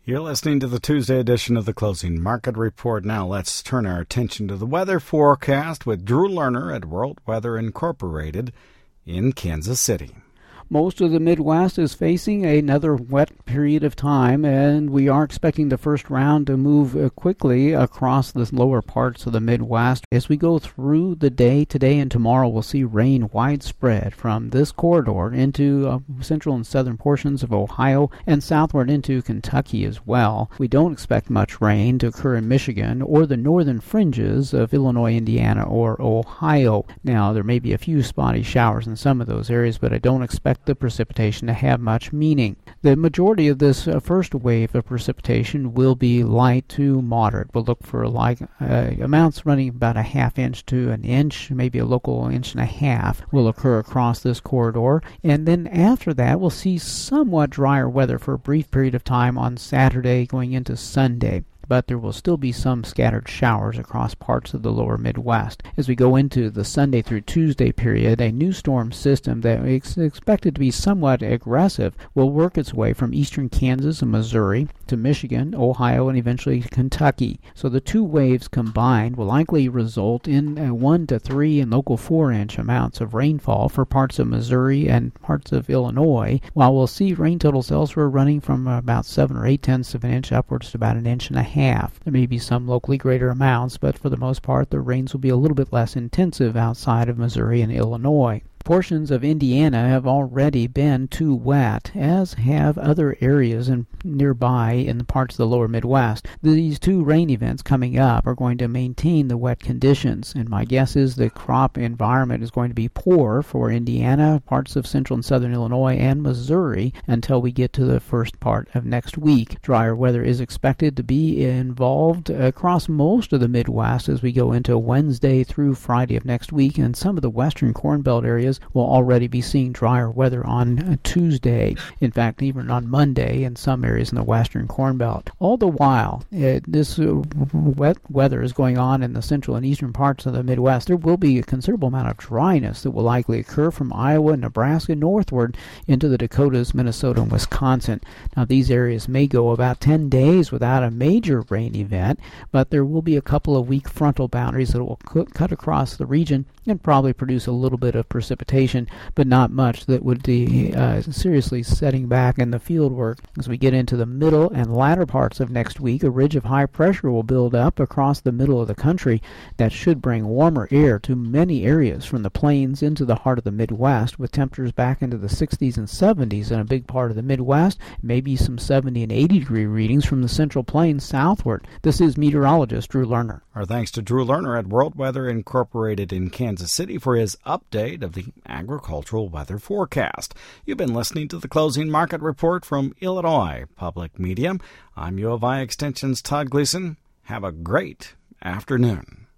You're listening to the Tuesday edition of the Closing Market Report. Now let's turn our attention to the weather forecast with Drew Lerner at World Weather Incorporated in Kansas City. Most of the Midwest is facing another wet period of time, and we are expecting the first round to move quickly across the lower parts of the Midwest. As we go through the day, today and tomorrow, we'll see rain widespread from this corridor into central and southern portions of Ohio and southward into Kentucky as well. We don't expect much rain to occur in Michigan or the northern fringes of Illinois, Indiana, or Ohio. Now, there may be a few spotty showers in some of those areas, but I don't expect the precipitation to have much meaning. The majority of this first wave of precipitation will be light to moderate. We'll look for amounts running about a half inch to an inch, maybe a local inch and a half will occur across this corridor. And then after that, we'll see somewhat drier weather for a brief period of time on Saturday going into Sunday. But there will still be some scattered showers across parts of the lower Midwest. As we go into the Sunday through Tuesday period, a new storm system that is expected to be somewhat aggressive will work its way from eastern Kansas and Missouri to Michigan, Ohio, and eventually Kentucky. So the two waves combined will likely result in 1 to 3 and local 4-inch amounts of rainfall for parts of Missouri and parts of Illinois, while we'll see rain totals elsewhere running from about 7 or 8/10 of an inch upwards to about an inch and a half. There may be some locally greater amounts, but for the most part, the rains will be a little bit less intensive outside of Missouri and Illinois. Portions of Indiana have already been too wet, as have other areas nearby in the parts of the lower Midwest. These two rain events coming up are going to maintain the wet conditions, and my guess is the crop environment is going to be poor for Indiana, parts of central and southern Illinois, and Missouri until we get to the first part of next week. Drier weather is expected to be involved across most of the Midwest as we go into Wednesday through Friday of next week, and some of the western Corn Belt areas will already be seeing drier weather on Tuesday. In fact, even on Monday in some areas in the western Corn Belt. All the while, this wet weather is going on in the central and eastern parts of the Midwest. There will be a considerable amount of dryness that will likely occur from Iowa, Nebraska, northward into the Dakotas, Minnesota, and Wisconsin. Now, these areas may go about 10 days without a major rain event, but there will be a couple of weak frontal boundaries that will cut across the region and probably produce a little bit of precipitation, but not much that would be seriously setting back in the field work. As we get into the middle and latter parts of next week, a ridge of high pressure will build up across the middle of the country that should bring warmer air to many areas from the plains into the heart of the Midwest, with temperatures back into the 60s and 70s in a big part of the Midwest, maybe some 70 and 80 degree readings from the central plains southward. This is meteorologist Drew Lerner. Our thanks to Drew Lerner at World Weather Incorporated in Kansas City for his update of the agricultural weather forecast. You've been listening to the Closing Market Report from Illinois Public Media. I'm U of I Extension's Todd Gleason. Have a great afternoon.